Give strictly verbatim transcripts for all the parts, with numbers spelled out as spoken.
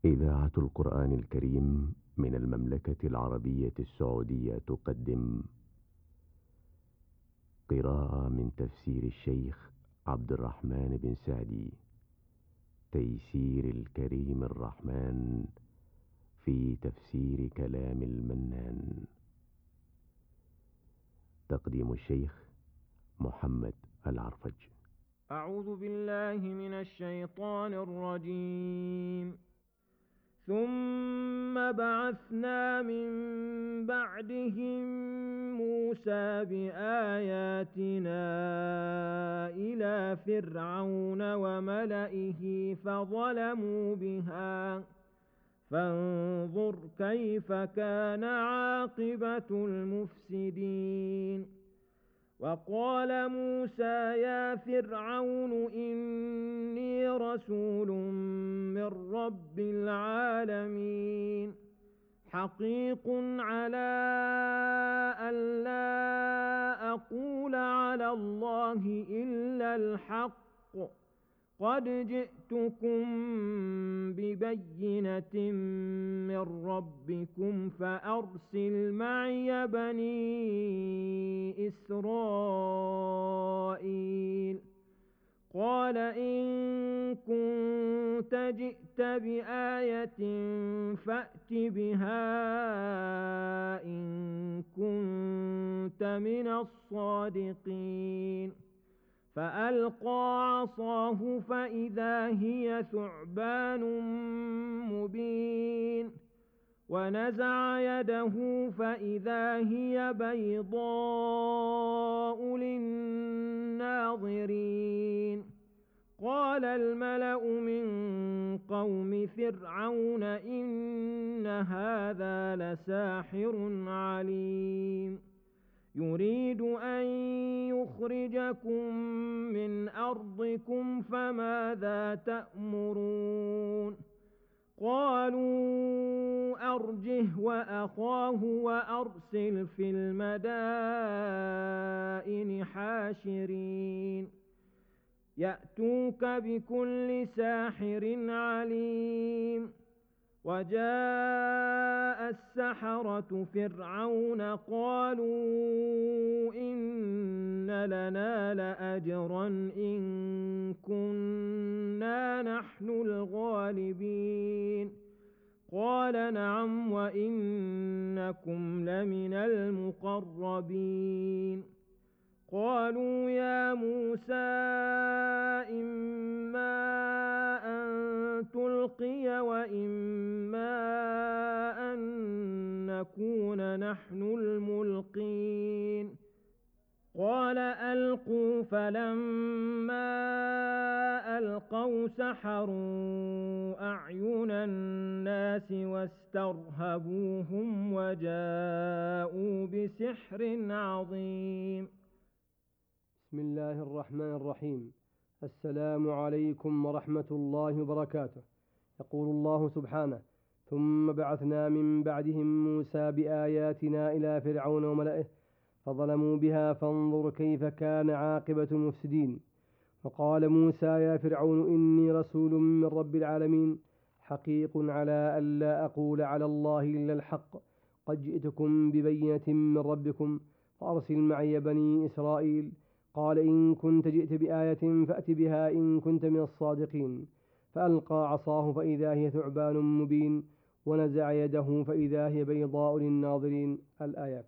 إذاعة القرآن الكريم من المملكة العربية السعودية تقدم قراءة من تفسير الشيخ عبد الرحمن بن سعدي، تيسير الكريم الرحمن في تفسير كلام المنان. تقديم الشيخ محمد العرفج. أعوذ بالله من الشيطان الرجيم. ثم بعثنا من بعدهم موسى بآياتنا إلى فرعون وملئه فظلموا بها فانظر كيف كان عاقبة المفسدين. وقال موسى يا فرعون إني رسول من رب العالمين حقيق على أن لا أقول على الله إلا الحق قد جئتكم ببينة من ربكم فأرسل معي بني إسرائيل. قال إن كنت جئت بآية فأت بها إن كنت من الصادقين. فألقى عصاه فإذا هي ثعبان مبين ونزع يده فإذا هي بيضاء للناظرين. قال الملأ من قوم فرعون إن هذا لساحر عليم يريد أن يخرجكم من أرضكم فماذا تأمرون. قالوا أرجه وأخاه وأرسل في المدائن حاشرين يأتوك بكل ساحر عليم. وجاء السحرة فرعون قالوا إن لنا لأجرا إن كنا نحن الغالبين. قال نعم وإنكم لمن المقربين. قالوا يا موسى إما أن تلقي وإما أن نكون نحن الملقين. قال ألقوا فلما ألقوا سحروا أعين الناس واسترهبوهم وجاءوا بسحر عظيم. بسم الله الرحمن الرحيم. السلام عليكم ورحمة الله وبركاته. يقول الله سبحانه ثم بعثنا من بعدهم موسى بآياتنا إلى فرعون وملئه فظلموا بها فانظر كيف كان عاقبة المفسدين. وقال موسى يا فرعون إني رسول من رب العالمين حقيق على أن لا أقول على الله إلا الحق قد جئتكم ببينة من ربكم فأرسل معي بني إسرائيل. قال إن كنت جئت بآية فأت بها إن كنت من الصادقين. فألقى عصاه فإذا هي ثعبان مبين ونزع يده فإذا هي بيضاء للناظرين. الآيات.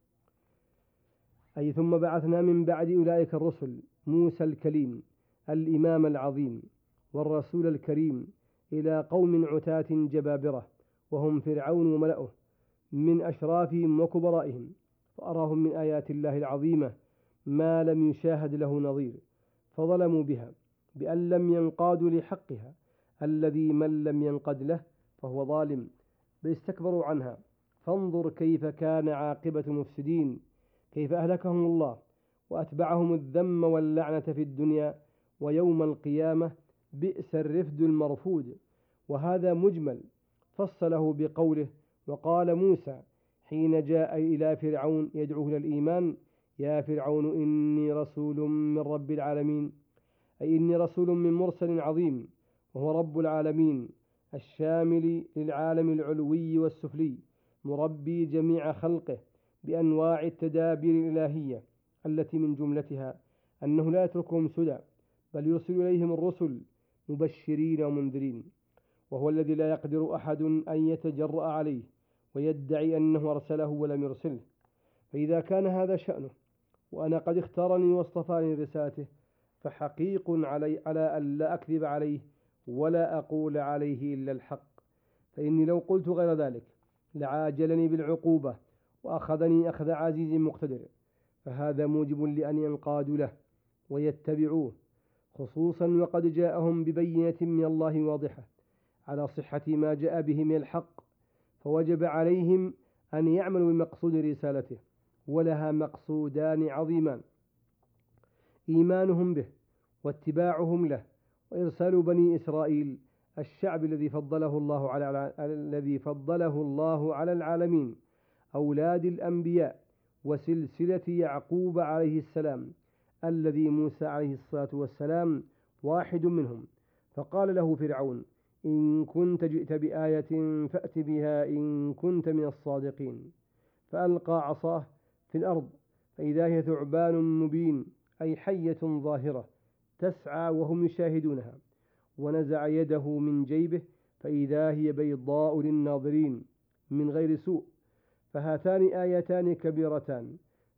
أي ثم بعثنا من بعد أولئك الرسل موسى الكليم الإمام العظيم والرسول الكريم إلى قوم عتاة جبابرة وهم فرعون وملأه من أشرافهم وكبرائهم فأراهم من آيات الله العظيمة ما لم يشاهد له نظير فظلموا بها بأن لم ينقادوا لحقها الذي من لم ينقد له فهو ظالم بل استكبروا عنها. فانظر كيف كان عاقبة المفسدين كيف أهلكهم الله وأتبعهم الذم واللعنة في الدنيا ويوم القيامة بئس الرفد المرفود. وهذا مجمل فصله بقوله وقال موسى حين جاء إلى فرعون يدعوه إلى الإيمان يا فرعون إني رسول من رب العالمين، أي إني رسول من مرسل عظيم وهو رب العالمين الشامل للعالم العلوي والسفلي، مربي جميع خلقه بأنواع التدابير الإلهية، التي من جملتها أنه لا يتركهم سدى، بل يرسل إليهم الرسل مبشرين ومنذرين، وهو الذي لا يقدر أحد أن يتجرأ عليه ويدعي أنه أرسله ولم يرسله. فإذا كان هذا شأنه، وأنا قد اختارني واصطفاني لرسالته، فحقيق علي على أن لا أكذب عليه ولا أقول عليه إلا الحق، فإني لو قلت غير ذلك لعاجلني بالعقوبة وأخذني أخذ عزيز مقتدر، فهذا موجب لأن ينقادوا له ويتبعوه، خصوصا وقد جاءهم ببينة من الله واضحة على صحة ما جاء به من الحق، فوجب عليهم أن يعملوا بمقصود رسالته، ولها مقصودان عظيمان: إيمانهم به واتباعهم له، وإرسال بني إسرائيل الشعب الذي فضله الله على الذي فضله الله على العالمين، أولاد الأنبياء وسلسلة يعقوب عليه السلام، الذي موسى عليه الصلاة والسلام واحد منهم. فقال له فرعون: إن كنت جئت بآية فأت بها إن كنت من الصادقين. فألقى عصاه في الأرض فإذا هي ثعبان مبين، أي حية ظاهرة تسعى وهم يشاهدونها، ونزع يده من جيبه فإذا هي بيضاء للناظرين من غير سوء. فهاتان آيتان كبيرتان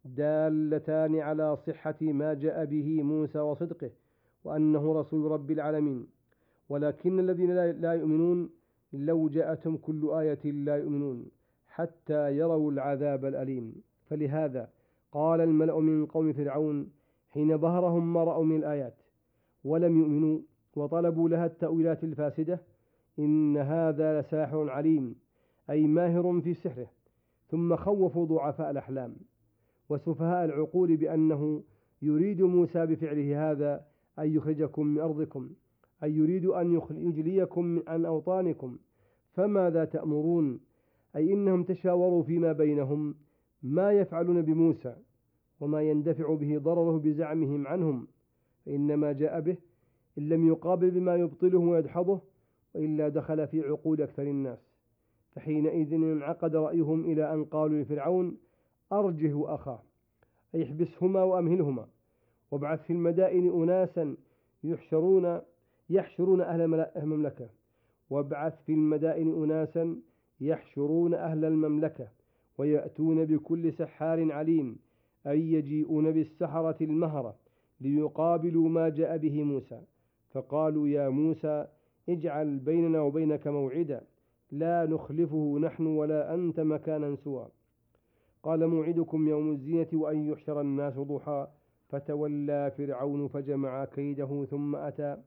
دالتان على صحة ما جاء به موسى وصدقه، وأنه رسول رب العالمين. ولكن الذين لا يؤمنون لو جاءتهم كل آية لا يؤمنون حتى يروا العذاب الأليم. فلهذا قال الملأ من قوم فرعون حين ظهرهم ما رأوا من الآيات ولم يؤمنوا وطلبوا لها التأويلات الفاسدة: إن هذا لساحر عليم، أي ماهر في سحره. ثم خوفوا ضعفاء الأحلام وسفهاء العقول بأنه يريد موسى بفعله هذا أن يخرجكم من أرضكم، أي يريد أن يجليكم عن أوطانكم، فماذا تأمرون؟ أي إنهم تشاوروا فيما بينهم ما يفعلون بموسى وما يندفع به ضرره بزعمهم عنهم، فإنما جاء به إن لم يقابل بما يبطله ويدحضه، وإلا دخل في عقول أكثر الناس. فحينئذ انعقد رأيهم إلى أن قالوا لفرعون: أرجه أخاه، أي احبسهما وأمهلهما، وابعث في المدائن أناسا يحشرون يحشرون أهل المملكة وابعث في المدائن أناسا يحشرون أهل المملكة ويأتون بكل سحار عليم، أي يجيئون بالسحرة المهرة ليقابلوا ما جاء به موسى. فقالوا: يا موسى اجعل بيننا وبينك موعدا لا نخلفه نحن ولا أنت مكانا سوى. قال: موعدكم يوم الزينة وأن يحشر الناس ضحى. فتولى فرعون فجمع كيده ثم أتى.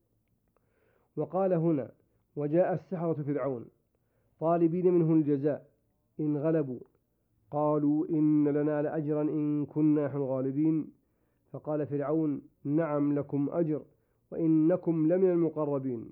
وقال هنا: وجاء السحرة فرعون طالبين منه الجزاء إن غلبوا، قالوا: إن لنا لأجرا إن كنا نحن الغالبين. فقال فرعون: نعم لكم أجر وإنكم لمن المقربين.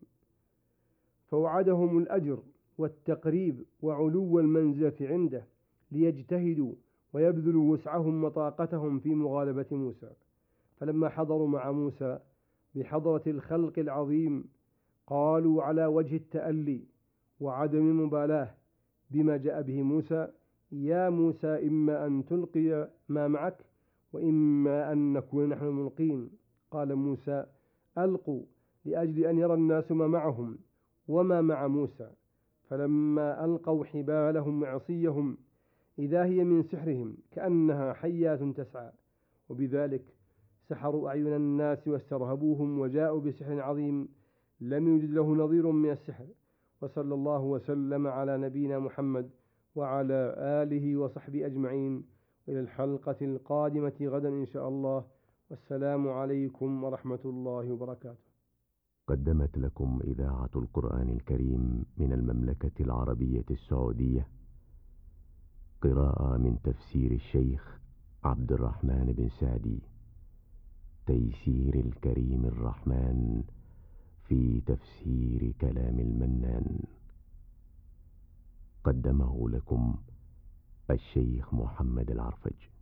فوعدهم الأجر والتقريب وعلو المنزلة عنده ليجتهدوا ويبذلوا وسعهم وطاقتهم في مغالبة موسى. فلما حضروا مع موسى بحضرة الخلق العظيم قالوا على وجه التألي وعدم مبالاة بما جاء به موسى: يا موسى إما أن تلقي ما معك وإما أن نكون نحن الملقين. قال موسى: ألقوا، لأجل أن يرى الناس ما معهم وما مع موسى. فلما ألقوا حبالهم وعصيهم إذا هي من سحرهم كأنها حيات تسعى، وبذلك سحروا أعين الناس واسترهبوهم وجاءوا بسحر عظيم لم يوجد له نظير من السحر. وصلى الله وسلم على نبينا محمد وعلى آله وصحبه أجمعين، إلى الحلقة القادمة غدا إن شاء الله، والسلام عليكم ورحمة الله وبركاته. قدمت لكم إذاعة القرآن الكريم من المملكة العربية السعودية قراءة من تفسير الشيخ عبد الرحمن بن سعدي، تيسير الكريم الرحمن في تفسير كلام المنان. قدمه لكم الشيخ محمد العرفج.